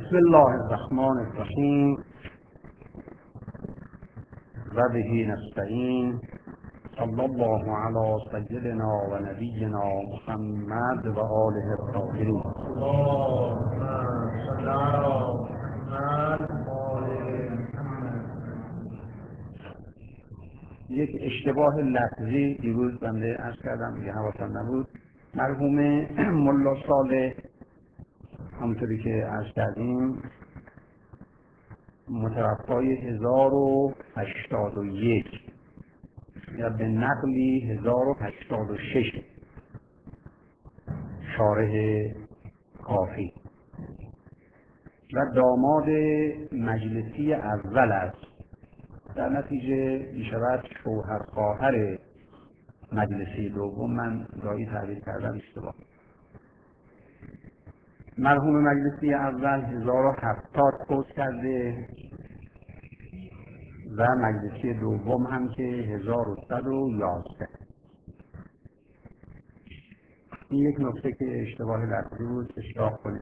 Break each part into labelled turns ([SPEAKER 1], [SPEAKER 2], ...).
[SPEAKER 1] بسم الله الرحمن الرحیم و به نستعین صلی الله علی سیدنا و نبینا محمد و آله الطاهرین. یک اشتباه لفظی دیروز بنده عرض کردم، یه حواسم نبود. مرحوم ملا صالح همونطوری که عرض کردیم متوفای 1081 یا به نقلی 1086 شارح کافی و داماد مجلسی اول است. در نتیجه میشود شوهر خواهر مجلسی دوم. من گاهی تعبیر کردم اشتباه. مرحوم مجلسی اول 1070 فوت کرده و مجلسی دوم هم که 1111. این یک نکته که اشتباه لفظی بود، اصلاح کنید.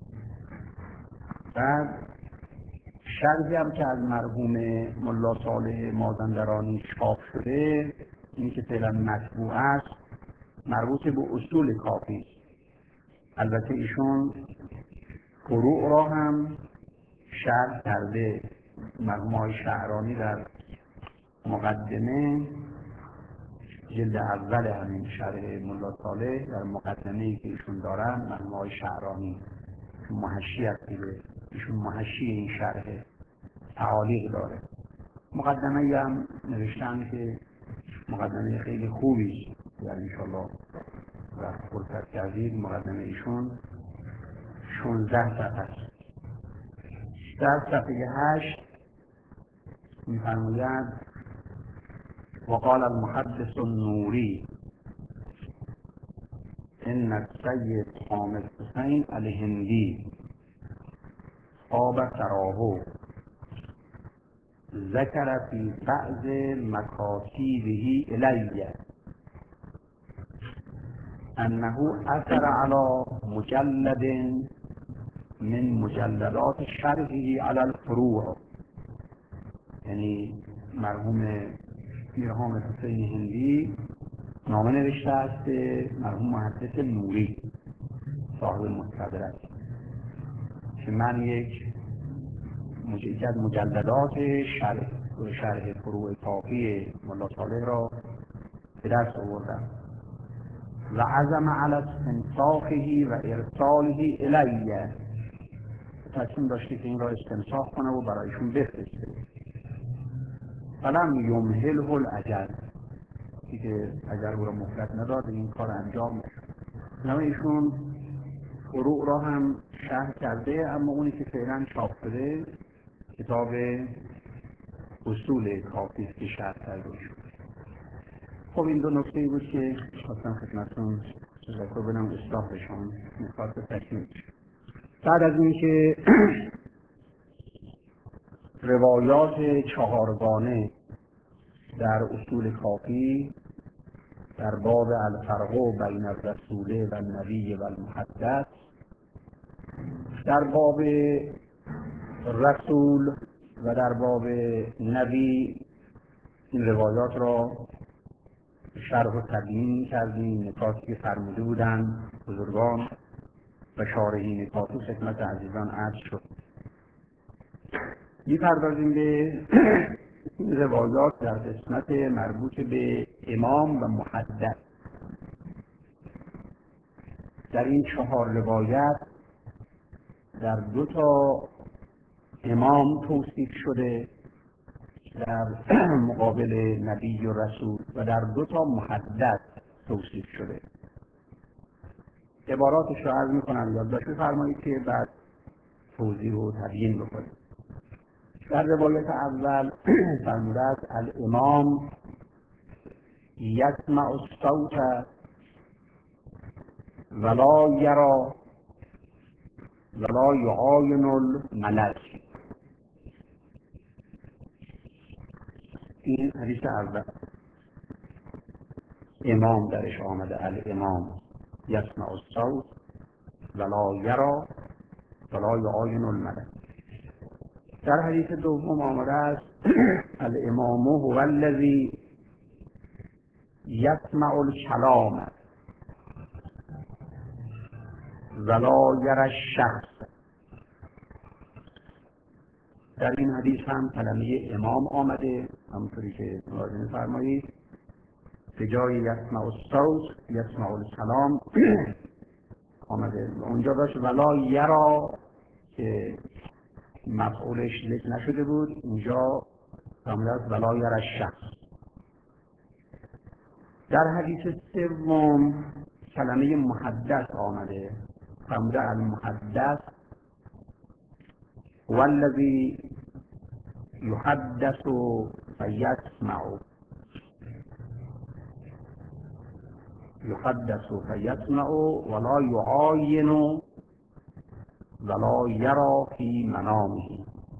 [SPEAKER 1] بعد شرحی هم که از مرحوم ملا صالح مازندرانی چاپ شده، این که فعلا مطبوع است، مربوط به اصول کافی است. البته ایشون فروع را هم شرح کرده. مرحوم آقای شعرانی در مقدمه جلد اول همین شرح ملا صالح، در مقدمه‌ای که ایشون دارن، مرحوم آقای شعرانی محشی است دیگه، ایشون محشی این شرح تعالیق داره. مقدمه هم نوشتن که مقدمه خیلی خوبی است، یعنی انشاءالله وقت فرصت کردید مقدمه ایشون 16 صفحه است. در صفحه 8 می‌فرماید وقال المحدث النوری ان السید حامد حسین الهندی خواب سراه ذکر فی بعض مکاتیبه الی انه اثر علی مجلد من مجلدات شرحه علی الفروع. یعنی مرحوم پیر حامد حسین هندی نامه نوشته است به مرحوم محدث نوری صاحب مستدرک که من یک از مجلدات شرح فروع کافی ملا صالح را به دست آوردم و عزم علی استنساخه و ارساله الیه، تصمیم داشته که این را استنساخ کنه و برایشون بفرسته. فلم یمهله الاجل، که اجل او را مهلت نداد، این کار انجام نشد. نامه ایشون فروع را هم شرح کرده، اما اونی که فعلا چاپ شده کتاب اصول کافی است که شرح کرده ایشون. خب این دو نکته بود که خواستم خدمتتون تذکر بدم، اصلاح بشم نکات تکمیل. بعد از این که روایات چهارگانه در اصول کافی در باب الفرق بین الرسول و النبی و المحدث، در باب رسول و در باب نبی این روایات را شرح و تبیین کردیم، نکاتی که فرموده بودند بزرگان و شارحین کافی خدمت عزیزان عرض شد. می‌پردازیم به روایات در قسمت مربوط به امام و محدث. در این 4 روایت در 2 تا امام توصیف شده در مقابل نبی و رسول و در 2 تا محدث توصیف شده. عباراتش رو عرض می‌کنم، یادداشت بفرمایید که بعد توضیح و تبیین بکنیم. در روایت اول فرموده است الامام یسمع الصوت ولا یرا ولا یعاین الملک. این حدیث اول. امام درش آمده الامام یسمع الصوت ولا یرا ولا یعاین الملک. در حدیث دوم آمده است الامام هو الذی یسمع الکلام ولا یری الشخص. در این حدیث هم کلمه امام آمده، همونطوری که ملاحظه می‌فرمایید به جای یسمع الصوت یسمع الکلام آمده. اونجا داشت ولا یرا که مفعولش ذکر نشده بود، اینجا آمده است ولا یری الشخص. در حدیث سوم کلمه محدث آمده، فرموده المحدث هو الذی یحدث فیسمع، یحدث فیسمع ولا یعاین ولا یرا فی منامه،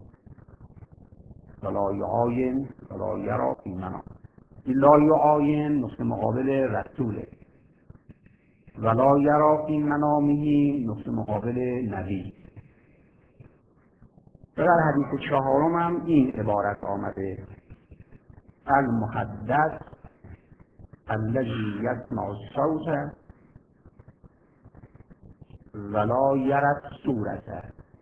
[SPEAKER 1] ولا یعاین ولا یرا فی منامه. لا یعاین نقطه مقابل رسوله، ولا یرا فی منامه نقطه مقابل نبی. در حدیث چهارم هم این عبارت آمده المحدث الذی یسمع الصوت ولا یری الصورة.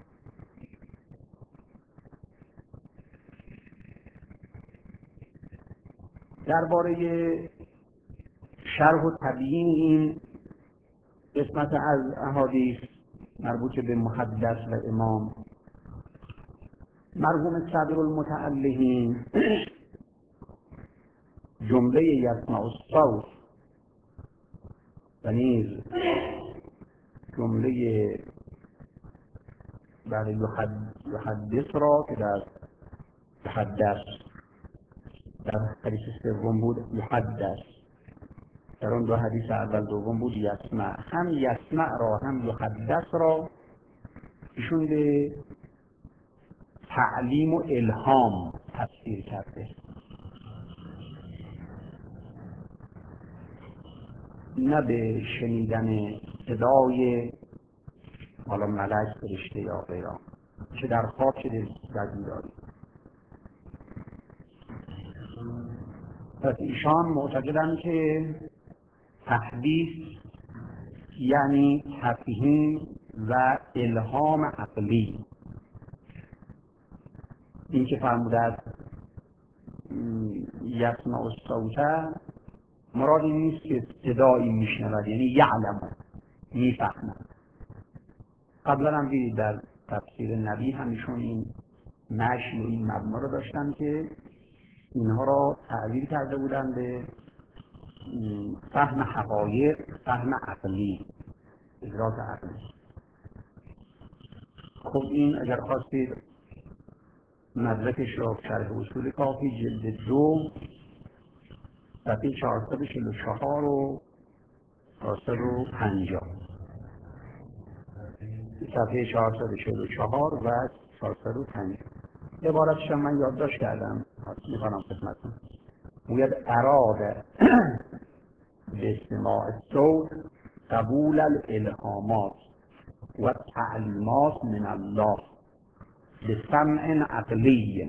[SPEAKER 1] درباره شرح و تبیین این قسمت از احادیث مربوط به محدث و امام، مرحوم صدر المتعلهین جمله یسمع الصوت و نیز جمله یحدث را که در یحدث در حدیث سوم بود یحدث، در اون دو حدیث اول دوم بود یسمع، هم یسمع را هم یحدث را ایشون به تعلیم و الهام تفسیر کرده، نه به شنیدن صدای حالا ملک، فرشته یا غیره، چه در خواب چه در بیداری. پس ایشان معتقدند که تحدیث یعنی تفهیم و الهام عقلی. این که فرموده است یسمع الصوت، مراد این نیست که صدایی میشنود، یعنی یعلم، میفهمد. قبلا هم دیدید در تفسیر نبی همیشون این مشی و این مبنا رو داشتن که اینها را تعبیر کرده بودن به فهم حقایق، فهم عقلی، ادراک عقلی. خب این اگر خواستید مدرکش را شرح اصول کافی جلد 2 صفحه 444 و 450، صفحه 444 و 450 عبارتش من یادداشت کردم، میخوانم خدمتتون. باید اراد به استماع الصوت قبول الالهامات و تعلیمات من الله به سمع عقلی،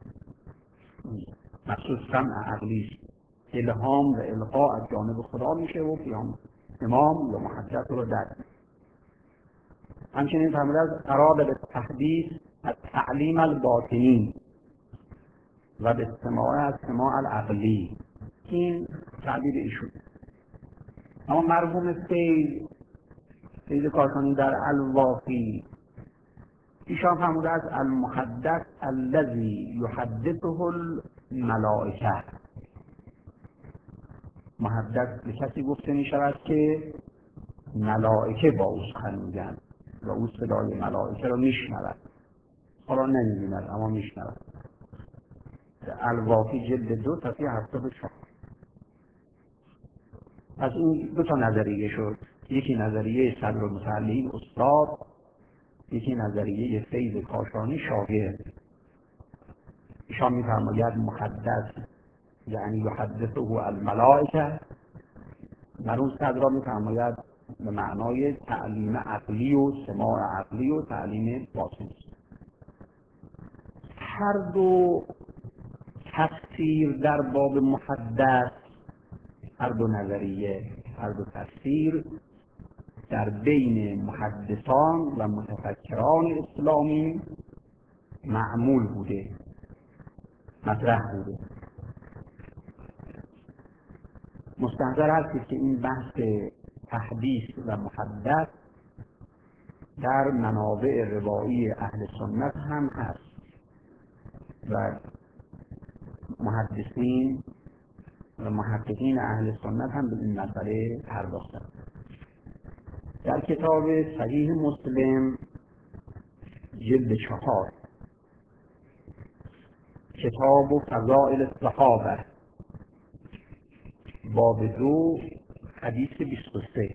[SPEAKER 1] مخصوص سمع عقلی، الهام و القا از جانب خدا میشه و پیام امام یا محدث رو در. همچنین فرموده از اراد به تحدیث از تعلیم الباطنی و به استماع از سماع العقلی، این تعبیر ایشون. اما مرحوم سید کاشانی در الوافی ایشان فرموده از المحدث الذی یحدثه الملائکه. محدث به کسی گفته می شود که ملائکه با او سخن میگن و او صدای ملائکه را میشنود، حالا نمیبیند اما میشنود. الوافی جلد 2 صفحه 74. از این دو تا نظریه شد، یکی نظریه صدر المتعلهین استاد، یکی نظریه فیض کاشانی شاگرد. ایشان میفرماید محدث یعنی یحدثه الملائکه، مرحوم صدر را میفرماید به معنای تعلیم عقلی و سماع عقلی و تعلیم باطنی. هر دو تفسیر در باب محدث، هر دو نظریه، هر دو تفسیر در بین محدثان و متفکران اسلامی معمول بوده، مطرح بوده. مستحضر هست که این بحث تحدیث و محدث در منابع روایی اهل سنت هم هست و محدثین و محققین اهل سنت هم به این مسئله پرداختند. در کتاب صحیح مسلم جلد 4 کتاب و فضائل الصحابه باب 2 حدیث 23،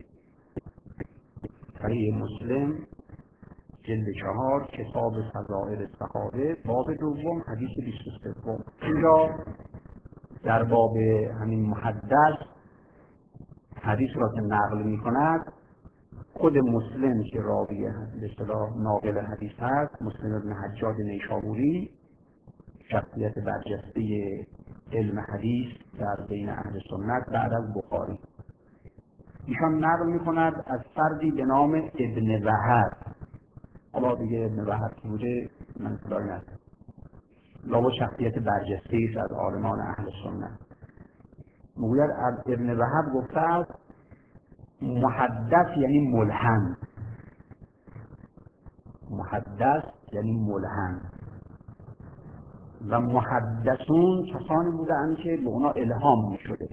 [SPEAKER 1] صحیح مسلم جلد 4 کتاب فضائل الصحابه باب 2 حدیث 23. اینجا در باب همین محدث حدیث را که نقل می کند، خود مسلم که راوی به اصطلاح ناقل حدیث هست، مسلم بن حجاج نیشابوری، شخصیت برجسته علم حدیث در بین اهل سنت بعد از بخاری، ایشان نقل می کند از فردی به نام ابن وهب. حالا دیگه ابن وهب که بوده من اطلاعی ندارم، لابد شخصیت برجسته است از عالمان اهل سنت. میگوید از ابن وهب گفته است محدث یعنی ملهم، محدث یعنی ملهم و محدثون کسانی بودند که به اونا الهام می شده.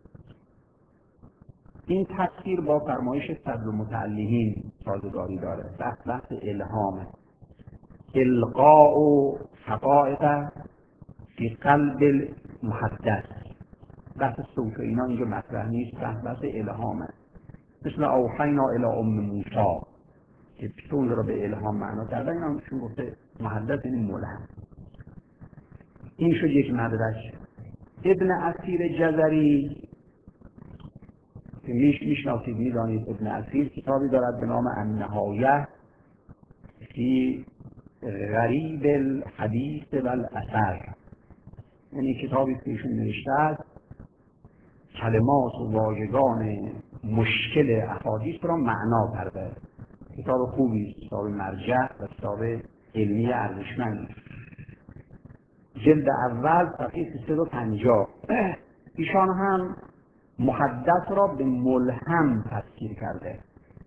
[SPEAKER 1] این تفسیر با فرمایش صدر المتعلقین سازگاری داره. بحث الهامه، القاء و حقائق فی قلب المحدث. بحث صوت اینا اینجا مطرح نیست، بحث الهامه، مثل اوحینا الی ام موسی که پیتون را به الهام معنا کرده. این هم چون گفته محدث یعنی ملهم. این شد یک مدرک. ابن اثیر جزری که میشناسید، میدانید ابن اثیر کتابی دارد به نام النهایه فی غریب الحدیث و الاثر، یعنی کتابی که ایشون نوشته است کلمات و واژگان مشکل احادیث را معنا کرده. کتاب خوبی، کتاب مرجع و کتاب علمی ارزشمندی. جلد اول صفحه 350. ایشان هم محدث را به ملهم تفسیر کرده.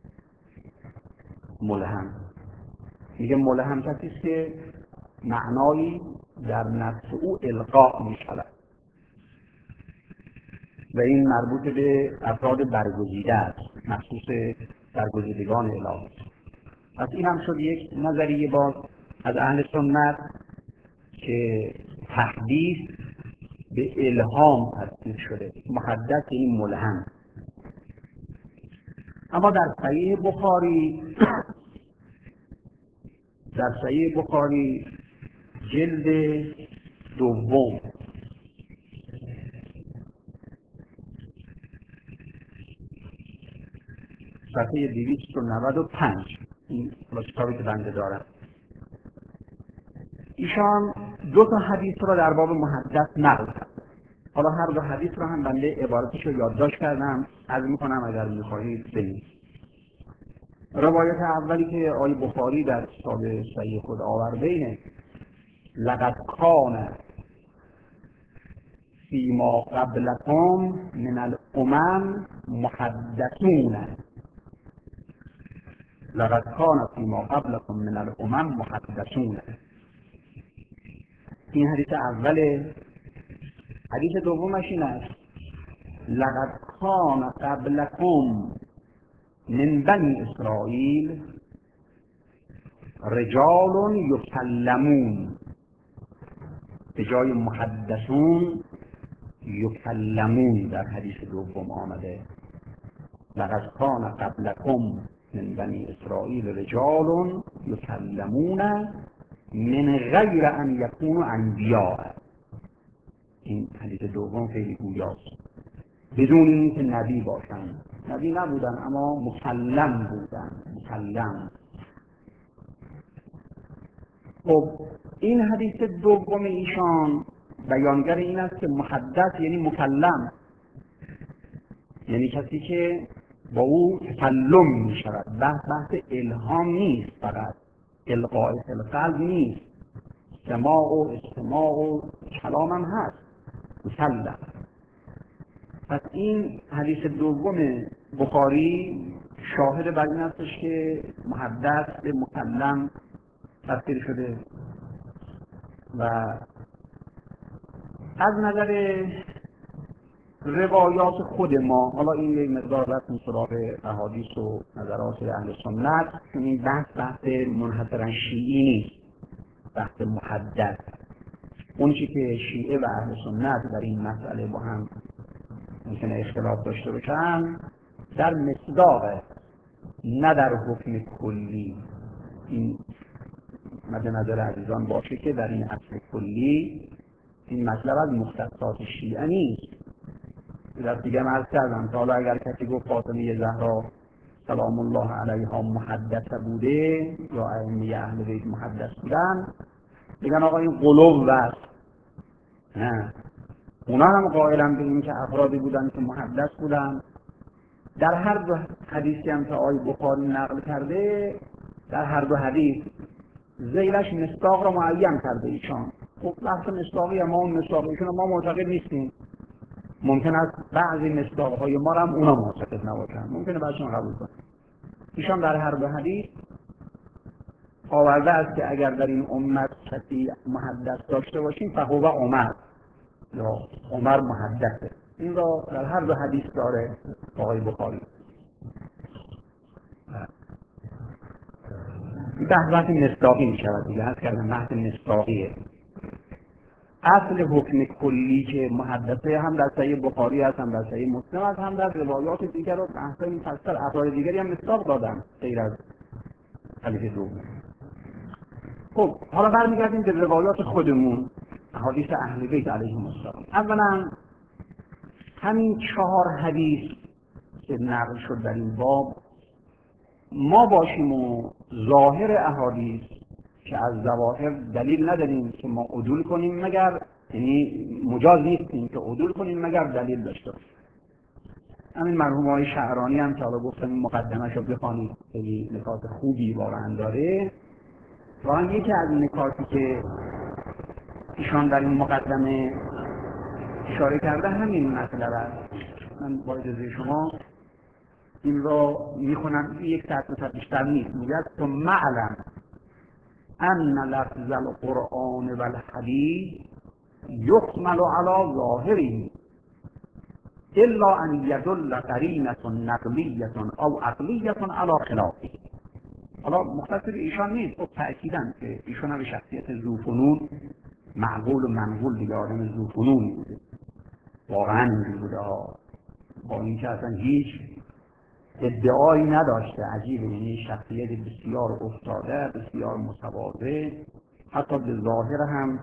[SPEAKER 1] ملهم میگه ملهم کسی است که معنایی در نفس او القا می شود و این مربوط به افراد برگزیده است، مخصوص برگزیدگان الهی. پس این هم شد یک نظریه باز از اهل سنت که تحدیث به الهام تفسیر شده، محدث این ملهم. اما در صحیح بخاری، در صحیح بخاری جلد 2 صفحه 295، این کتابی که بنده دارم، ایشان 2 حدیث را در باب محدث نقل کرد. حالا هر 2 حدیث را هم بنده عبارتش رو یادداشت کردم، عرض میکنم اگر میخواهید ببینید. روایت اولی که آقای بخاری در کتاب صحیح خود آورده اینه: لقد کان فیما قبلکم من الامم محدثون. لقد کان فیما قبلکم من الامم محدثون. این حدیث اوله. حدیث دومش این است: لقد کان قبلکم من بنی اسرائیل رجال یکلمون. به جای محدثون یکلمون در حدیث دوم آمده. لقد کان قبلکم من بنی اسرائیل رجال یکلمون من غیر ان یکونوا انبیاء. این حدیث دوم خیلی گویاست، بدون اینکه نبی باشند. نبی نبودن اما مسلم بودن. مسلم. خب این حدیث دوم ایشان بیانگر این است که محدث یعنی مکلم، یعنی کسی که با او تکلم می شود. بحث الهام نیست، فقط القاء القلب نیست، سماع و استماع و کلام هم هست. مسلم. پس این حدیث دوم بخاری شاهد بر این استش که محدث به مکلم تبدیل شده. و از نظر روایات خود ما، حالا این یک مقدار رفتیم سراغ احادیث و نظرات اهل سنت، چون این بحث منحصرا شیعی نیست، بحث محدث. اون چی که شیعه و اهل سنت در این مسئله با هم ممکنه اختلاف داشته باشن در مصداقه، نه در حکم کلی. این مد نظر عزیزان باشه که در این اصل کلی این مطلب از مختصات شیعه نیست. در دیگه عرض کردم که حالا اگر کسی گفت فاطمه زهرا سلام الله علیها محدثه بوده یا ائمه اهل بیت محدث بودن، بگن آقا این غلو است. نه، اونا هم قائلن به این که افرادی بودن که محدث بودن. در هر دو حدیثی هم که آقای بخاری نقل کرده، در هر دو حدیث ذیلش مصداق را معین کرده ایشان. خب بحث مصداقی ما اون مصداقیشون ما معتقد نیستیم. ممکن است بعضی مصداقهای ما هم اونا معتقد نباشن، ممکنه بعضیشون قبول کنن. ایشان در هر دو حدیث آورده است که اگر در این امت کسی محدث داشته باشیم فهو عمر، یا عمر محدثه. این را در هر دو حدیث داره آقای بخاری. بحث مصداقی می شود دیگه، هست کردن بحث مصداقیه. اصل حکم کلی که محدثه هم در صحیح بخاری هست، هم در صحیح مسلم هست، هم در روایات دیگر و بحث مفصل افراد دیگری هم مصداق دادن غیر از حدیث دوم. خب حالا برمیگردیم به روایات خودمون، احادیث اهل بیت علیهم السلام. اولا همین 4 حدیث که نقل شد در این باب، ما باشیم و ظاهر احادیث که از ظواهر دلیل نداریم که ما عدول کنیم، مگر یعنی مجاز نیستیم که عدول کنیم مگر دلیل داشته باشیم. همین مرحوم آقای شعرانی هم که حالا گفتم این مقدمه رو بخوانید، خیلی نکات خوبی واقعا داره. واقعا یکی از نکاتی که ایشان در این مقدمه اشاره کرده همین مطلب است. من با اجازه شما این را میخونم، یک سطر بیشتر نیست. میگه تو معلم ان لفظ القرآن و الحدیث یحمل علی ظاهره الا ان یدل قرینة نقلیة او عقلیة علی خلافه. حالا مختصر ایشان نیست، خب تأکیداً که ایشان هم به شخصیت ذوفنون، معقول و منقول دیگه، آدم ذوفنون بوده، واقعا اینجور بوده ها، با این که اصلا هیچ ادعایی نداشته. عجیبه، یعنی شخصیت بسیار افتاده، بسیار متواضع، حتی به ظاهر هم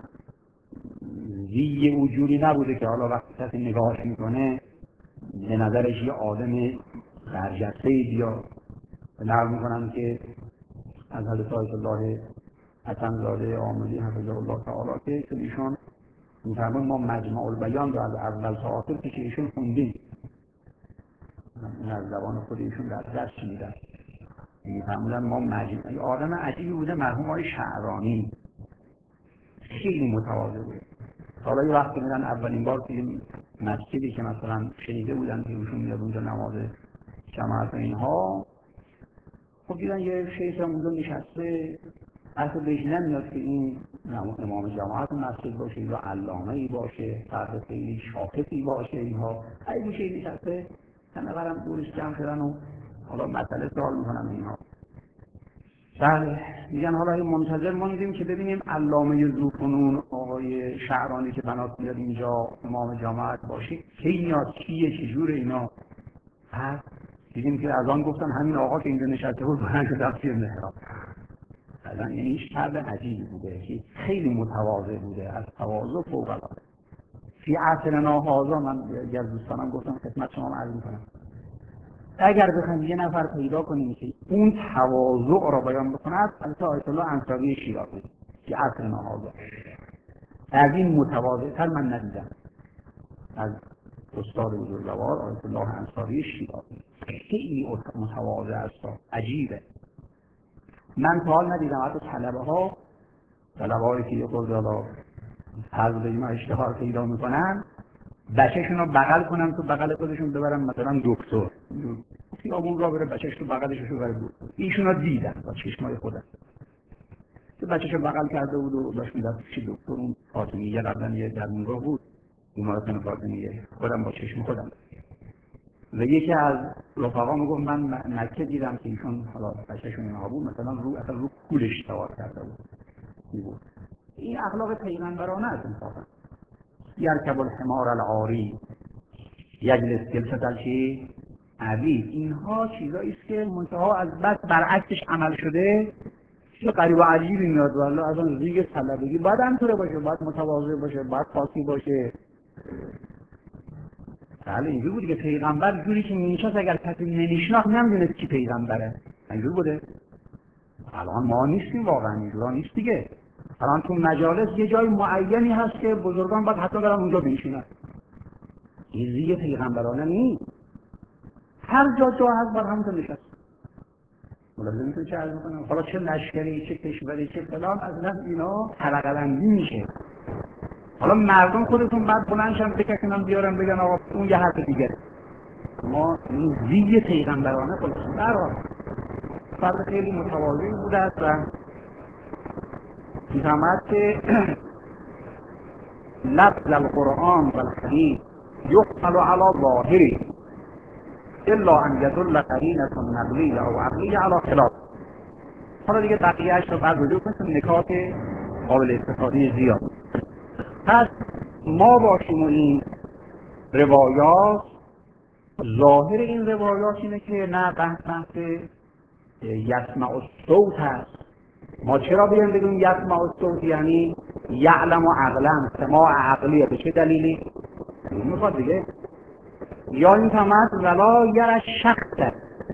[SPEAKER 1] زی وجودی نبوده که حالا وقتی کسی نگاهش میکنه به نظرش یه آدم برجسته بیاد. نقل میکنم که از حضرت آیت الله حسن‌زاده آملی حفظه الله تعالی که ایشون میفرمون ما مجمع البیان رو از اول تا آخر که ایشون خوندیم، از زبان خود ایشون در درس شنیدن. میفرمودن ما مجمع، آدم عجیبی بوده مرحوم آقای شعرانی، خیلی متواضع بود. حالا یه وقتی میدن اولین بار که مسجدی که مثلا شنیده بودن که ایشون میاد اونجا نماز جماعت و اینها، خب دیدن یه شیخ هم اونجا نشسته، اصلا بهش نمیاد که این امام جماعت مسجد باشه یا علامه‌ای باشه، فرد خیلی شاخصی باشه. اینها هی میشه نشسته، همه برم دورش جمع شدن و حالا مسئله سوال میکنن اینها. بله، میگن حالا منتظر موندیم که ببینیم علامه ذوفنون آقای شعرانی که بنات میاد اینجا امام جماعت باشه کی میاد، کیه، چجوره اینا. پس دیدیم که از آن گفتن همین آقا که اینجا نشسته بود بلند شد رفت توی محراب. مثلا یعنی هیچ فرد عجیبی بوده، خیلی متواضع بوده، از تواضع فوق العاده. فی عصرنا هذا، من یکی از دوستانم گفتم خدمت شما عرض می‌کنم، اگر بخوایم یه نفر پیدا کنیم که اون تواضع را بیان بکند، البته آیت الله انصاری شیرازی که عصر نهضت از این متواضع‌تر من ندیدم از استاد بزرگوار آیت الله انصاری شیرازی. خیلی متواضع است، عجیبه. من تا حال ندیدم حتی طلبه‌هایی که یه خورده حالا حضر اینا اشتهار پیدا میکنن بچه‌شون رو بغل کنن تو بغل خودشون ببرن مثلا دکتر، خیابون را بره بچه‌ش تو بغلش رو ببره دکتر. ایشون رو دیدن با چشمای خودم که بچه‌شو بغل کرده بود و داشت می‌رفت چی دکتر. اون فاطمیه قبلا یه درمونگاه بود، بیمارستان فاطمیه، خودم با چشم خودم. و یکی از رفقا میگفت من مکه دیدم که ایشون حالا بچه‌شون اینها بود مثلا رو کولش سوار کرده بود. این اخلاق پیغمبرانه است انصافا. یرکب الحمار العاری یجلس جلسة الشی عبید. اینها چیزایی است که منتها از بس برعکسش عمل شده. چه غریب و عجیبی میاد والله. از اون ریگ طلبگی باید همطوره باشه، باید متواضع باشه، باید خاصی باشه. بله اینجور بودی که پیغمبر جوری که میشناس اگر کسی نمیشناخت نمیدونست کی پیغمبره. اینجور بوده. الان ما نیستیم واقعا، اینجورا نیست دیگه. الان تو مجالس یه جای معینی هست که بزرگان باید حتی برن اونجا بنشینن. این ریگ پیغمبرانه نیست. هر جا هست باید همونجا نشست. ملاحظه میتونی چه عرض میکنم؟ حالا چه لشکری، چه کشوری، چه فلان، اصلا اینا تلقلندی میشه. حالا مردم خودتون بعد بلندشن بکشونن بیارن بگن آقا اون یه حرف دیگه. ما این ریگ پیغمبرانه خودتون برای فرد خیلی متواضعی بوده است و میفهمد که لفظ القرآن و الحدیث یقبل علی ظاهری الا ان یدل قرینة نقلیه او عقلیه علی خلاف. حالا دیگه بقیه‌اش رو بعد رجوع کنیم، نکات قابل استفاده زیاد. پس ما باشیم و این روایات، ظاهر این روایات اینه که نه بحث یسمع الصوت هست. ما چرا بیان بگیم یسمع الصوت یعنی یعلم و عقلا، سماع عقلیه؟ به چه دلیلی؟ میخواد دیگه یا این تمت ولا یر شخص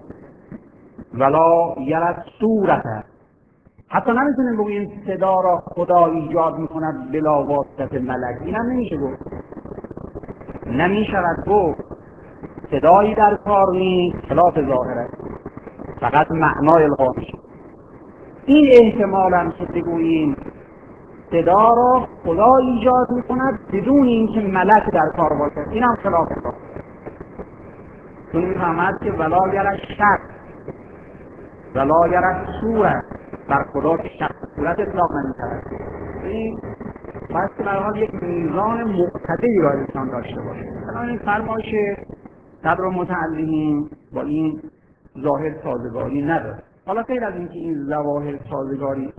[SPEAKER 1] ولا یر صورت. حتی نمیتونیم بگیم صدا را خدا ایجاد میکند بلا واسطه ملک. این هم نمیشه گفت. نمیشود گفت صدایی در کار نیست خلاف ظاهره، فقط معنای القا میشه. این احتمال هم که بگوییم صدا را خدا ایجاد میکند بدون اینکه ملک در کار باشه، این هم خلاف ظاهره. چون میفهمد که ولا یر شخص ولا یر صورت، بر خدا که شخص صورت اطلاق نمی‌کند. این باید که برحال یک میزان معتدلی را انسان داشته باشه. الان این فرمایش صدر متعلمین با این ظاهر سازگاری نداره. حالا غیر از اینکه این ظواهر سازگاری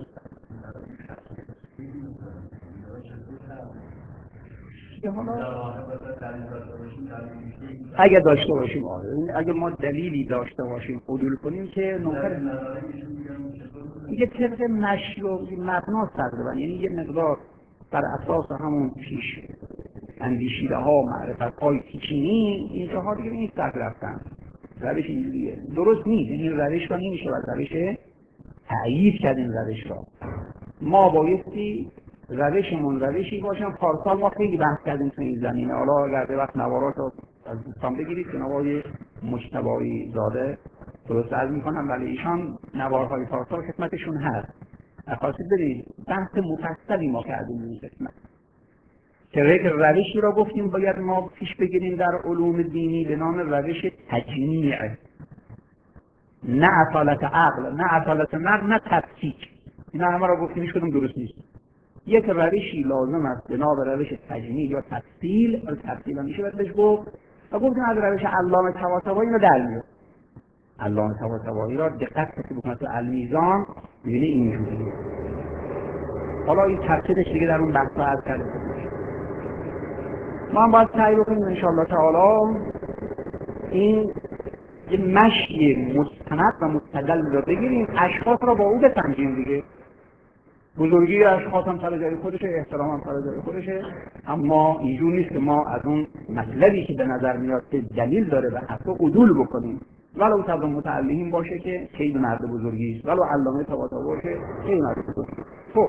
[SPEAKER 1] اگه داشته باشیم، اگه ما دلیلی داشته باشیم عدول کنیم که نوکر یه طبق مشروع مبنا تقریبا، یعنی یه مقدار بر اساس همون پیش اندیشیده ها معرفت های پیچینی اینجا ها دیگه نیست در رفتن. روش اینجوریه درست نیست. این روش را نمیشه و روش تأیید کرد. این روش را ما بایستی روشمون روشی باشیم. پارسال ما خیلی بحث کردیم تو این زمینه. حالا اگر به وقت نوارات رو از دوستان بگیرید، جناب آقای مجتبی زاده درست عرض میکنم، ولی ایشان نوارهای پارسال خدمتشون هست. خواستید برید بحث مفصلی ما کردیم این خدمت که روشی را گفتیم باید ما پیش بگیریم در علوم دینی به نام روش تجمیع، نه اصالت عقل، نه اصالت نقل، نه تفکیک. اینا همه را گفتیم هیچ کدوم درست نیست. یک روشی لازم است به نام روش تجمیع یا تفصیل، یا تفصیل هم میشه باید بهش گفت. و گفتیم از روش علامه طباطبایی اینو در میاد. علامه طباطبایی را دقت کسی بکنه تو المیزان میبینه اینجوریه. حالا این تفصیلش دیگه در اون بحثا عرض کرده میشه. ما هم باید سعی بکنیم انشاءالله تعالی این یه مشی مستند و مستدل رو بگیریم، اشخاص را با او بسنجیم دیگه. بزرگی اشخاص هم سر جای خودشه، احترام هم سر جای خودشه، اما اینجور نیست که ما از اون مطلبی که به نظر میاد که دلیل داره و حتی عدول بکنیم. ولو صدر متعلیم باشه که خیلی مرد بزرگی است، ولو علامه طباطبایی باشه خیلی مرد بزرگی است. خب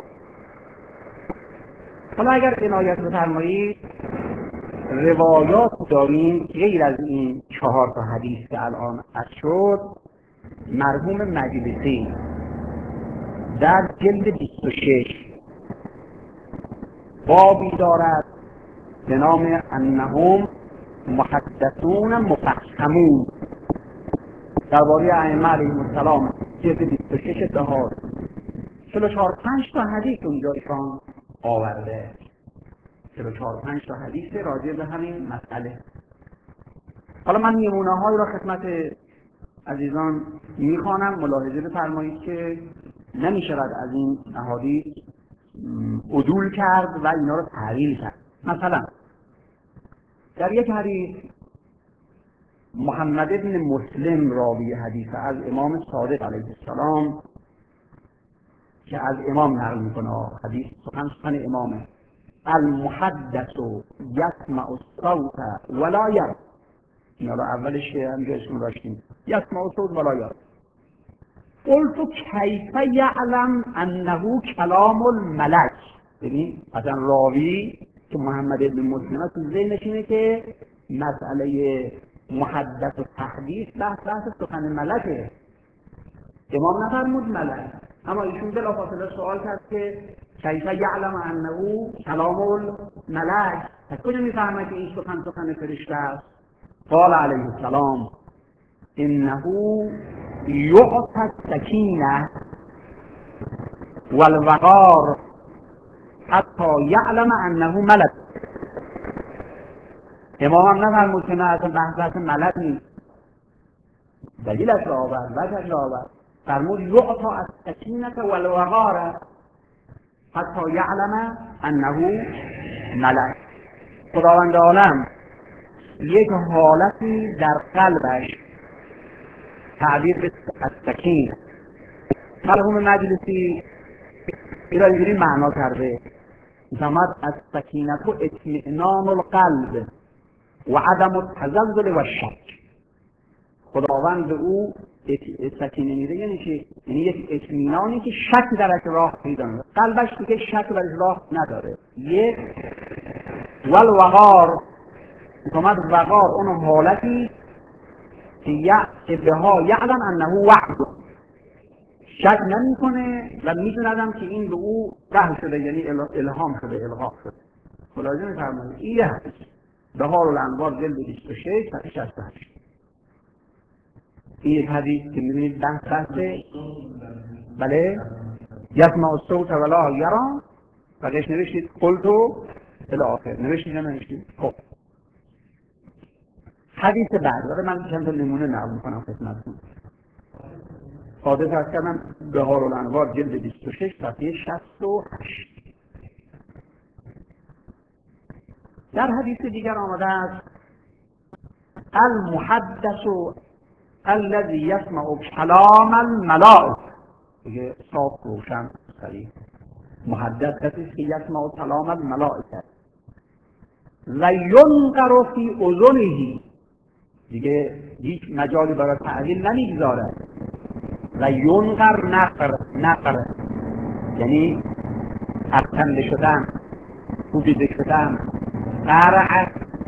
[SPEAKER 1] حالا اگر عنایت بفرمایید روایات داریم غیر از این 4 تا حدیث که الان عرض شد. مرحوم مجلسی در جلد 26 بابی دارد به نام انهم محدثون مفهمون درباره ائمه علیهم السلام، جلد 26 بهار 44-5 تا حدیث اونجا ایشان آورده. 44-5 تا حدیث راجع به همین مسئله. حالا من نمونه های را خدمت عزیزان میخوانم، ملاحظه بفرمایید که نمیشود از این احادیث عدول کرد و اینا رو تعریف کرد. مثلا در یک حدیث محمد بن مسلم راوی حدیث از امام صادق علیه السلام که از امام نقل میکنه، حدیث سخن امامه: المحدث یسمع الصوت ولا یرى. این حالا اولش که همینجا اسم داشتیم، یسمع الصوت ولا یرى. قلت کیف یعلم انه کلام الملک. ببین اصلا راوی که محمد بن مسلم تو ذهنش اینه که مسئله محدث و تحدیث بحث سخن ملکه. امام نفرمود ملک، اما ایشون بلافاصله سوال کرد که کیف یعلم انه کلام الملک، از کجا میفهمه که این سخن فرشته است؟ قال علیه السلام انه یعطی السکینه والوقار حتی یعلم انه ملک. امام هم نفرمود که نه اصلا بحث ملک نیست، دلیلش را آورد، وجهش را آورد، فرمود یعطی السکینه والوقار حتی یعلم انه ملک. خداوند عالم یک حالتی در قلبش تعبیر به السکینه. مرحوم مجلسی این را اینجوری معنا کرده: زمد السکینه اطمئنان القلب و عدم التزلزل و شک. خداوند به او سکینه میده یعنی چی؟ یعنی یک اطمینانی که شک درش راه پیدا نمیکنه، قلبش دیگه شک درش راه نداره. یک والوقار، زمد وقار اون حالتی که به ها یعلم انه وعد، شک نمیکنه و میدوندم که این به او وحی شده، یعنی الهام شده، القا شده. ملاحظه می‌فرمایید این حدیث بهار الانوار جلد 26 صفحه 68. این حدیث که می‌بینید بحثه بله یسمع الصوت ولا یرى، بعدش نوشتید قلت الی آخر، نوشتید نوشتید. خب حدیث بعد رو من چند تا نمونه نقل می‌کنم خدمتتون. حادث هست کردم بهار الانوار جلد 26 صفحه 68. در حدیث دیگر آمده است المحدث الذي يسمع كلام الملائکه. دیگه صاف روشن صریح محدث کسی که یسمع کلام الملائکه و ینقر فی اذنه، دیگه هیچ مجالی برای تعلیل نمیگذاره. و ینقر نقر یعنی افکنده شدن، کوبیده شدن. قرع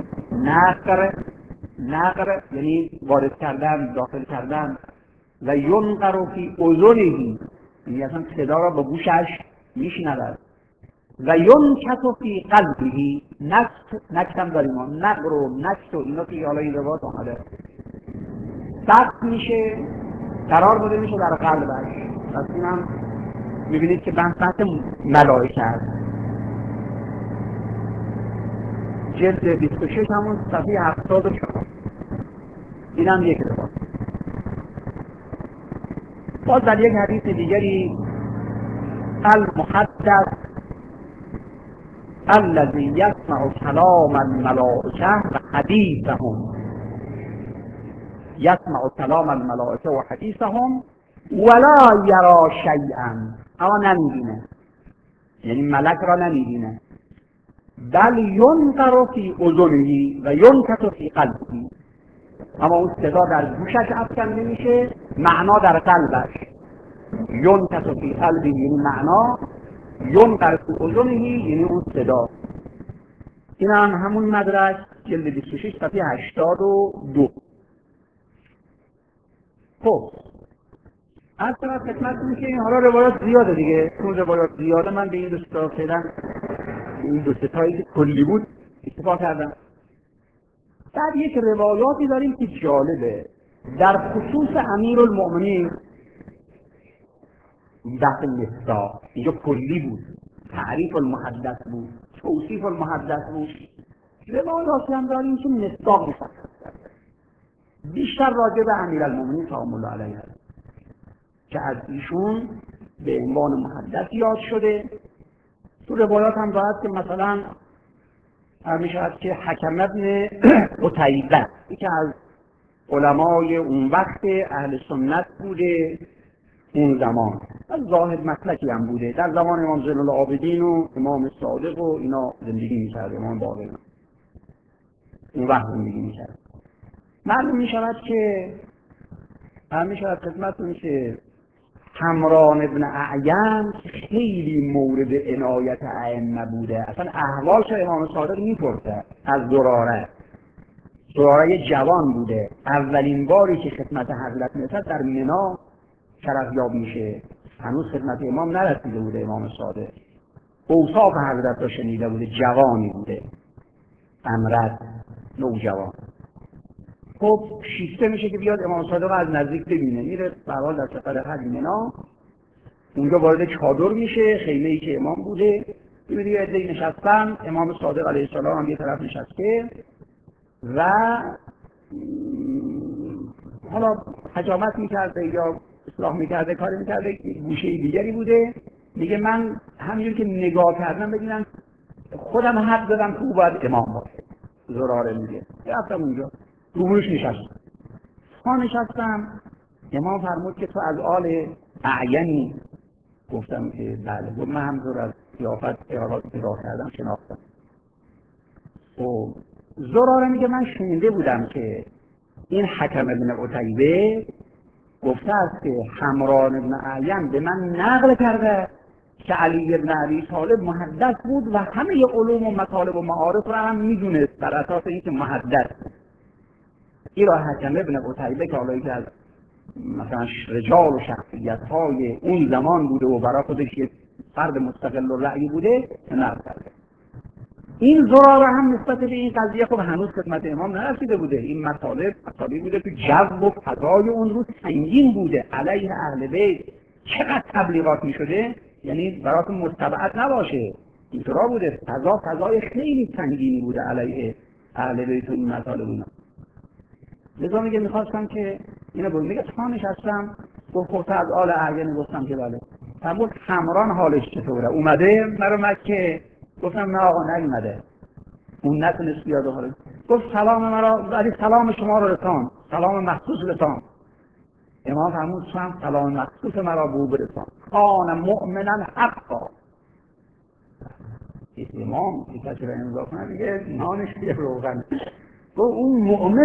[SPEAKER 1] نقر یعنی وارد کردن، داخل کردن. و ینقر فی اذنه یعنی اصلا صدا را با گوشش میشنود. و ینکت فی قلبه، نکت هم داریم، نقر و نکت و اینا که حالا این روایت آمده، سخت میشه، قرار داده میشه در قلبش. پس اینم میبینید که بحث ملائکه است. جلد 26 همون صفحه 74. اینم یک روایت. باز در یک حدیث دیگری المحدث الذي يسمع كلام الملائكه و حديثهم، يسمع كلام الملائكه و حديثهم ولا يرى شيئا، اما نمیبینه، یعنی ملک را نمیبینه. بل ينقر في اذنه و ينكت في قلبه، اما اون صدا در گوشش افکنده میشه، معنا در قلبش. ینکس فی قلبه یعنی معنا، ینقر فی اذنه یعنی اون صدا. این هم همون مدرک جلد 26 صفحه 82. خب از طرف خدمتتون که حالا روایات زیاده دیگه، چون روایات زیاده من به این دو تا فعلا این دو تایی که کلی بود اتفاق کردم. بعد یک روایاتی داریم که جالبه در خصوص امیرالمؤمنین. بحث نسا اینجا کلی بود، تعریف المحدث بود، توصیف المحدث بود. روایاتی هم داریم که نسا مشخص کرده، بیشتر راجع به امیرالمؤمنین سلام الله علیه که از ایشون به عنوان محدث یاد شده. تو روایات هم دارد که مثلا میشود که حکم ابن قتیبه که از علمای اون وقت اهل سنت بوده، اون زمان از زاهد مسلکی هم بوده، در زمان امام زین العابدین و امام صادق و اینا زندگی میکرده، امام باقر اون وقت زندگی میکرده. معلوم میشود که میشود خدمتتون که حمران ابن اعین خیلی مورد عنایت ائمه بوده. اصلا احوالش امام صادق میپرسه از زراره جوان بوده، اولین باری که خدمت حضرت نشست در منا شرفیاب میشه، هنوز خدمت امام نرسیده بوده. امام صادق اوصاف حضرت را شنیده بوده، جوانی بوده، امرد، نوجوان. خب شیفته میشه که بیاد امام صادق از نزدیک ببینه، میره به هر حال در سفر حج منا، اونجا وارد چادر میشه، خیمه‌ای که امام بوده، میبینه یه عده‌ای نشستن، امام صادق علیه السلام هم یه طرف نشسته و حالا حجامت میکرده یا اصلاح میکرده، کاری میکرده، گوشه دیگری بوده. میگه من همینجور که نگاه کردم ببینم خودم حد دادم که او باید امام باشه. زراره میگه رفتم اونجا روبروش نشستم. امام فرمود که تو از آل اعینی؟ گفتم که بله. گفت من همزور از قیافت احالاتی نگاه کردم شناختم. خب زراره میگه من شنیده بودم که این حکم ابن قتیبه گفته است که حمران ابن اعین به من نقل کرده که علی ابن ابی طالب محدث بود و همه علوم و مطالب و معارف را هم میدونست بر اساس اینکه محدث. این را حکم ابن قتیبه که حالا که از مثلا رجال و شخصیت‌های اون زمان بوده و برای خودش یک فرد مستقل و رأی بوده نقل کرده. این زراره هم نسبت به این قضیه خب هنوز خدمت امام نرسیده بوده. این مطالبی بوده که جو و فضای اون روز سنگین بوده، علیه اهل بیت چقدر تبلیغات می شده، یعنی براتون مستبعد نباشه اینطورا بوده. فضای خیلی سنگینی بوده علیه اهل بیت و این مطالب اینا. لذا میگه میخواستم که اینو بگم. میگه تا نشستم گفت خب از آل اعین؟ گفتم که بله. فرمود حمران حالش چطوره؟ اومده مرا مکه؟ گفتم نه آقا نیومده، اون نتونست بیاد. حالا گفت سلام مرا، ولی سلام شما رو رسان، سلام مخصوص رسان. امام فرمود تو هم سلام مخصوص مرا به او برسان. کان مؤمنا حقا. امام که کسی را امضا کنه دیگه نانش بیه روغن. گفت اون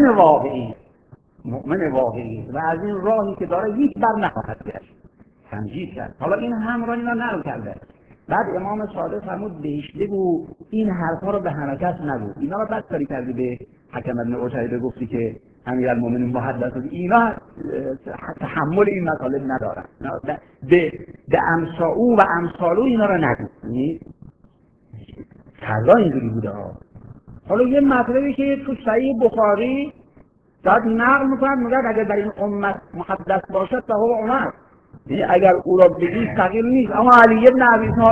[SPEAKER 1] مؤمن واقعی و از این راهی که داره هیچ بر نخواهد گشت. تمجید کرد. حالا این همرانی را نقل کرده. بعد امام صادق فرمود بهش بگو این حرفا رو به حرکت نگو. اینا رو بد کاری کردی به حکم ابن قتیبه، گفتی که امیرالمومنین محدث بود. اینا تحمل این مطالب ندارن. به امثاو و امثالو اینا رو نگو. یعنی کذا اینجوری بوده ها. حالا یه مطلبی که تو صحیح بخاری داد نقل میکنن، میگن اگر در این امت محدث باشد فهو عمر، یعنی اگر او را بگی صغیر نیست. اما علی ابن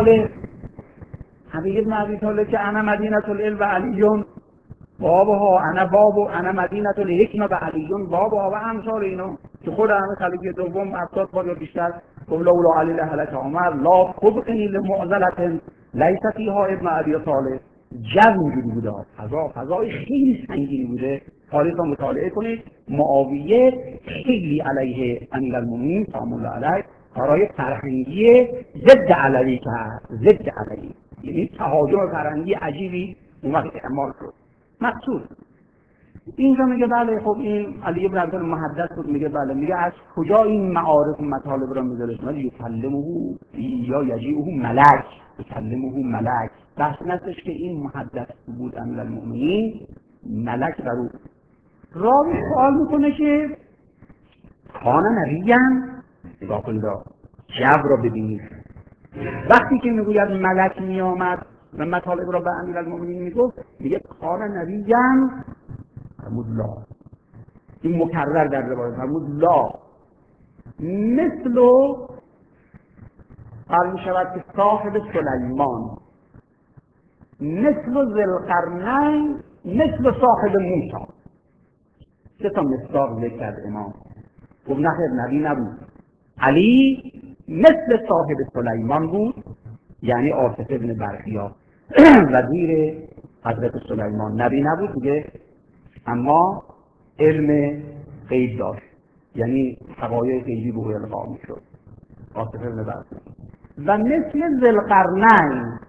[SPEAKER 1] ابی طالب که انا مدینة العلم و علیون بابها، انا مدینة الحکمة و علیون بابها و امثال اینا که خود همه خلیفه دوم 70 بار یا بیشتر گفت لولا علی لهلک عمر لا تبقی لمعضلة لیس فیها ابن ابی طالب. جو اینجوری بوده، فضای خیلی سنگینی بوده. تاریخ رو مطالعه کنید. معاویه خیلی علیه امیرالمومنین سلام الله علیه کارهای فرهنگی ضد علیه کرد، ضد علیه، یعنی تهاجم فرهنگی عجیبی اون وقت اعمال شد. مقصود اینجا میگه بله خب این علی بن عبد المحدث بود، میگه بله، میگه از کجا این معارف و مطالب را میذاره؟ میگه یکلمه یا یجیئه ملک، یکلمه ملک. بحث نستش که این محدث بود امیرالمؤمنین، ملک در او. راوی سوال میکنه که کان نبیًا، نگاه کنید جو را ببینید، وقتی که میگوید ملک میآمد و مطالب را به امیرالمؤمنین میگفت، میگه کان نبیًا فرمود لا، این مکرر در روایت فرمود لا، مثل قال می شود که صاحب سلیمان، مثل ذوالقرنین، مثل صاحب موسی. سه تا مصداق ذکر کرد امام. گفت نه خیر، نبی نبود. علی مثل صاحب سلیمان بود، یعنی عاصف ابن برخیا وزیر حضرت سلیمان. نبی نبود دیگه، اما علم غیب داشت، یعنی حقایق غیبی به او القا می‌شد. عاصف ابن برخیا. و مثل ذوالقرنین،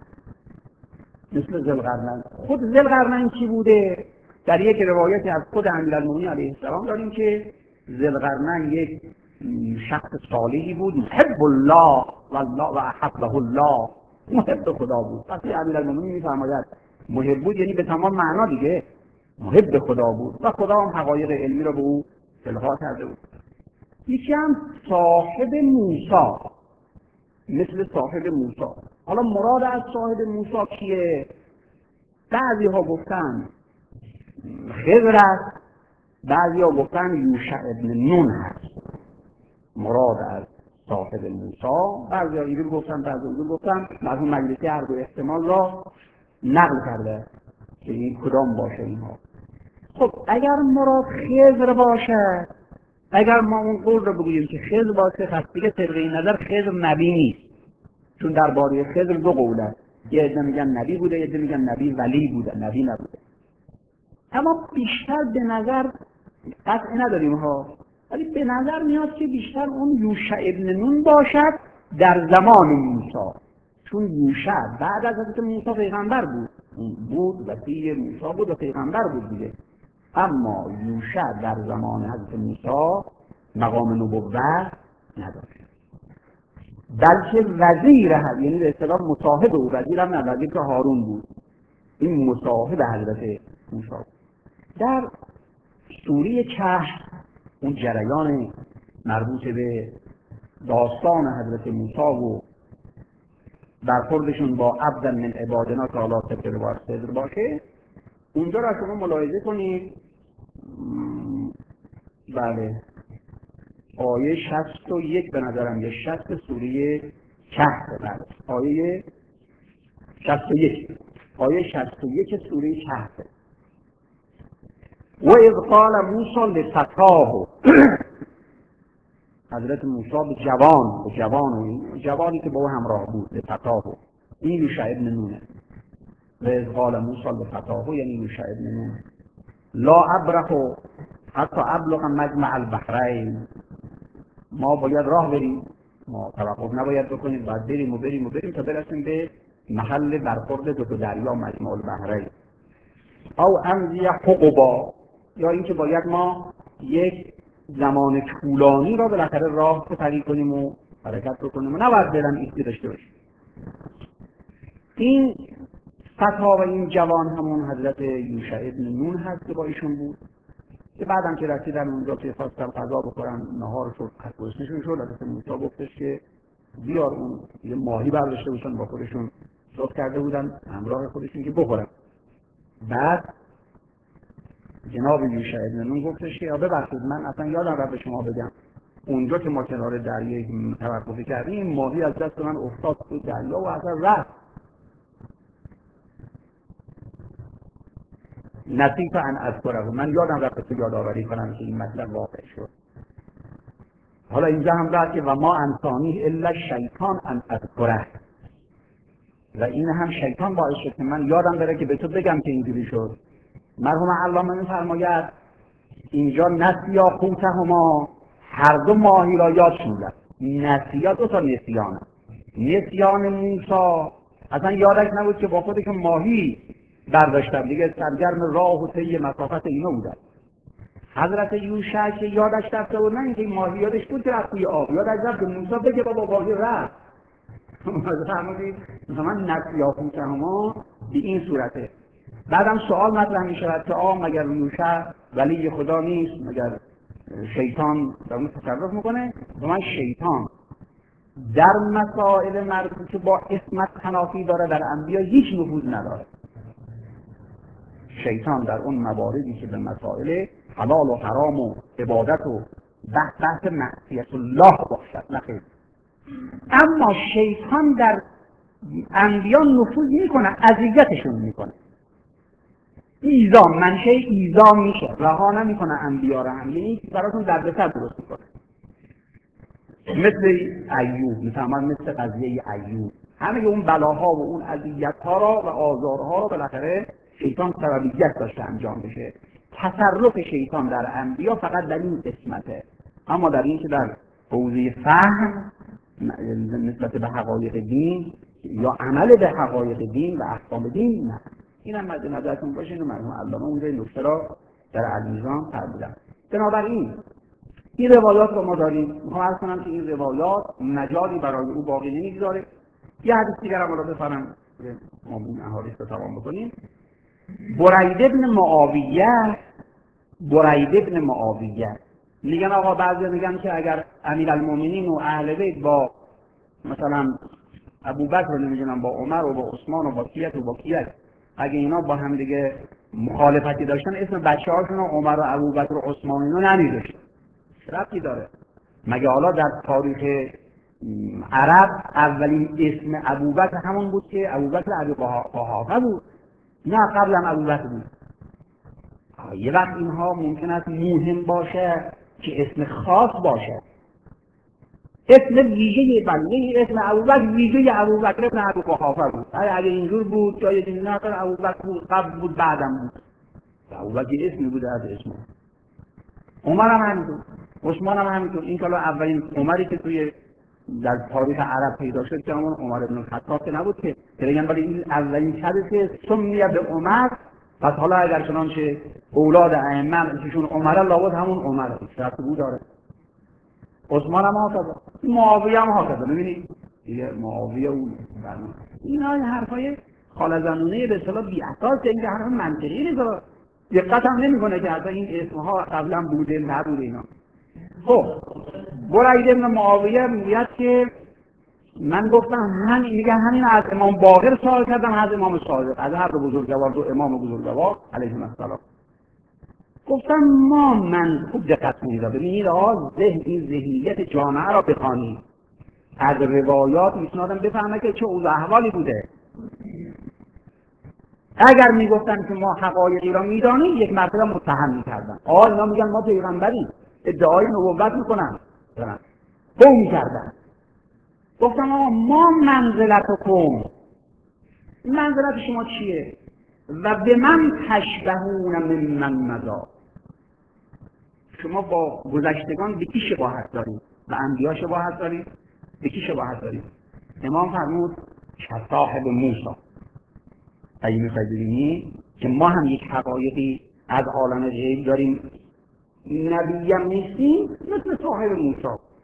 [SPEAKER 1] مثل ذوالقرنین. خود ذوالقرنین کی بوده؟ در یک روایتی از خود امیرالمؤمنین علیه السلام داریم که ذوالقرنین یک شخص صالحی بود، محب الله و احبه الله، محب خدا بود. وقتی امیرالمؤمنین میفرماید محب بود، یعنی به تمام معنا دیگه محب خدا بود و خدا هم حقایق علمی را به او القا کرده بود. یکی هم صاحب موسی، مثل صاحب موسی. حالا مراد از صاحب موسی کیه؟ بعضی ها گفتن خضر است، بعضی ها گفتن یوشع ابن نون هست مراد از صاحب موسی. بعضی ها اینجور گفتن، بعضی ها اینجور گفتن. مرحوم مجلسی هر دو احتمال را نقل کرده که این کدام باشه اینها. خب اگر مراد خضر باشه، اگر ما اون قول رو بگوییم که خضر باشه، پس دیگه طبق این نظر خضر نبی نیست، چون درباره خضر دو قوله، یه عده میگن نبی بوده، یه عده میگن نبی ولی بوده، نبی نبوده. اما بیشتر به نظر قطعی نداریم ها، ولی به نظر میاد که بیشتر اون یوشع ابن نون باشد در زمان موسی، چون یوشع بعد از حضرت موسی پیغمبر بود وصی موسی بود و پیغمبر بود دیگه. اما یوشع در زمان حضرت موسی مقام نبوت نداشت، بلکه وزیر هست، یعنی به اصطلاح مصاحب او، وزیر هم نه، وزیر که هارون بود، این مصاحب حضرت موسی. در سوره کهف اون جریان مربوط به داستان حضرت موسی و برخوردشون با عبدا من عبادنا که حالا طبق روایت صدر باشه، اونجا را شما ملاحظه کنید. بله، آیه 61 به نظرم، یه 60 سوره کهف. بله، آیه 61، آیه 61 سوره کهف. و اذ قال موسی لفتاه، حضرت موسی به جوانی که با او همراه بود، لفتاه، این یوشع ابن نونه. و اذ قال موسی لفتاه یعنی یوشع ابن نون، لا ابرح حتی ابلغ مجمع البحرین، ما باید راه بریم، ما توقف نباید بکنیم، باید بریم تا برسیم به محل برخورد دو دریا، مجمع البحرین. او امضی حقبا، یا اینکه باید ما یک زمان طولانی را بالاخره راه رو طی کنیم و حرکت بکنیم و نباید برم ایستی داشته باشیم. این فتح و این جوان همون حضرت یوشع ابن نون هست که با ایشون بود، که بعدم که رسیدن اونجا که خواستن غذا بخورن، نهار شد، خستگیشون شد، حضرت موسی گفتش که بیار اون یه ماهی برداشته بودن با خودشون سرخ کرده بودن همراه خودشون که بخورن. بعد جناب یوشع ابن نون گفتش که ببخشید من اصلا یادم رفت به شما بگم، اونجا که ما کنار دریا توقف کردیم این ماهی از دست من افتاد تو دریا و اصلا رفت. نصیف ان اذکره، من یادم رفت تو یادآوری کنم که این مطلب واقع شد. حالا اینجا هم داد که و ما انسانی الا شیطان ان اذکره، و این هم شیطان باعث شد که من یادم بره که به تو بگم که اینجوری شد. مرحوم علامه می‌فرماید اینجا نسیا قوتهما، هر دو ماهی را یاد شدند. نسیا دو تا نسیانه، نسیان موسی اصلا یادش نبود که با خودش ماهی برداشتم دیگه، سرگرم راه و طی مسافت اینا بودن. حضرت یوشع که یادش رفته بود، نه اینکه ماهی یادش بود که رفت توی آب، یادش رفت که موسی بگه بابا ماهی رفت. فرمودید مثلا نسیاهما به این صورته. بعدم سوال مطرح می شود که مگر یوشع ولی خدا نیست؟ مگر شیطان در اون تصرف میکنه؟ و من شیطان در مسائل مربوطه با عصمت تنافی داره، در انبیا هیچ نفوذ نداره. شیطان در اون مواردی که به مسائل حلال و حرام و عبادت و بحث معصیت الله باشد نخیر. اما شیطان در انبیا نفوذ میکنه، اذیتشون میکنه، ایذا منشه ایذا میشه، رها نمیکنه انبیا رو هم، یعنی براتون دردسر درست میکنه. مثل ایوب، مثل قضیه ایوب، همه اون بلاها و اون اذیت‌ها را و آزارها را بالاخره شیطان سببیت داشته انجام بشه. تصرف شیطان در انبیا فقط در این قسمته، اما در این که در حوزه فهم نسبت به حقایق دین یا عمل به حقایق دین و احکام دین نه. اینم مد نظرتون باشه. اینو مرحوم علامه اونجا نکته را در المیزان فرمودن. بنابراین این روایات رو ما داریم. میخوام عرض کنم که این روایات مجالی برای او باقی نمیگذاره. یه حدیث دیگر هم رو بفرم ما این احادیث رو تمام بکنیم. برید ابن معاویه میگن آقا بعضی میگن که اگر امیرالمومنین و اهل بیت با مثلا ابوبکر رو نمیدونم با عمر و با عثمان و با کیت اگه اینا با هم دیگه مخالفتی داشتن اسم بچه‌هاشون رو عمر و ابوبکر و عثمان اینا نمیذاشتن. ربطی داره؟ مگه حالا در تاریخ عرب اولین اسم ابوبکر همون بود که ابوبکر ابی قحافه بود؟ نه، قبلا ابوبکر بود. یه وقت اینها ممکن است مهم باشه که اسم خاص باشه، اسم ویژه بنده، اسم ابوبکر ویژه ابوبکر ابن ابی قحافه بود. اگه اینجور بود جای دیگه نه، ابوبکر بود، قبل بود، بعدم بود. ابوبکر اسمی بوده از اسم. عمر هم همینطور، عثمان هم همینطور. این کلا اولین عمری که توی در تاریخ عرب پیدا شد که همون عمر بن الخطاب که نبود که بگن ولی این اولین شخصی که سمیه به عمر. پس حالا اگر چنانچه اولاد ائمه اسمشون عمر لابد همون عمر شرط بود داره. عثمان هم هاکذا، معاویه هم هاکذا. ببینید دیگه معاویه اون اینا حرفای خاله‌زنونه به اصطلاح بی اساس، اینکه حرف منطقی نیست. دقت هم نمی‌کنه که اصلا این اسمها قبلا بوده نبوده اینا. خب برید ابن معاویه میگه که من گفتم میگه همین از امام باقر سوال کردم، از امام صادق، از هر دو بزرگوار، دو امام بزرگوار علیهم السلام. گفتم من خوب دقت کنید، ببینید این ذهنیت جامعه را بخوانید. از روایات میتونه آدم بفهمه که چه اوضاع احوالی بوده. اگر میگفتن که ما حقایقی را میدانیم، یک مرتبه متهم میکردن. اینا میگن ما پیغمبریم، ادعای نبوت میکنن، تو میکردن. گفتم ما منزلتکم، منزلت شما چیه؟ و به من تشبهون من مضی، شما با گذشتگان به کی شباهت دارید؟ به انبیا شباهت دارید؟ به کی شباهت دارید؟ امام فرمود صاحب موسی قیم فضیلی که ما هم یک حقایقی از عالم غیب داریم، نبیم نیستیم، مثل صاحب موسی.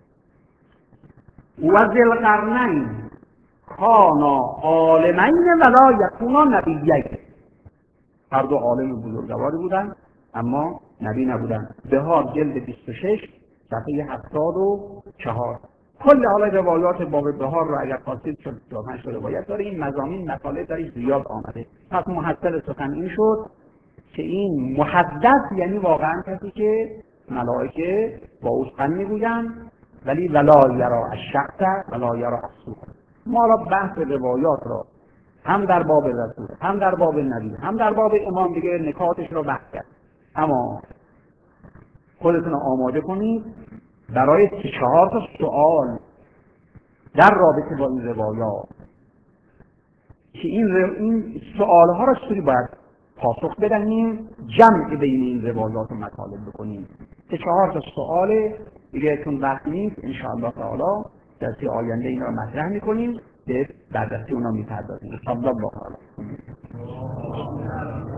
[SPEAKER 1] و ذوالقرنین کانا عالمین ولا یکونا نبیین، هر دو عالم بزرگواری بودن اما نبی نبودن. بهار جلد 26 صفحه 74. کل حال روایات باب بهار را اگر خواستید 45 روایت داره. این مضامین مطالب درش زیاد آمده. پس محصل سخن این شد که این محدث یعنی واقعا کسی که ملائکه با او سخن میگویند ولی ولا یرا الشخص ولا یرا الصور. ما را بحث روایات را هم در باب رسول، هم در باب نبی، هم در باب امام دیگه نکاتش را بحث کرد. اما خودتون رو آماده کنید برای 4 تا سوال در رابطه با این روایات که این سوالها را چطوری باید پاسخ بدهیم، جمع بین این روایات رو مطالب بکنیم. 4 تا سوال دیگه تون وقت نیست، ان شاء الله تعالی درس آینده این را مطرح میکنیم، به بررسی اونا میپردازیم. الله تعالی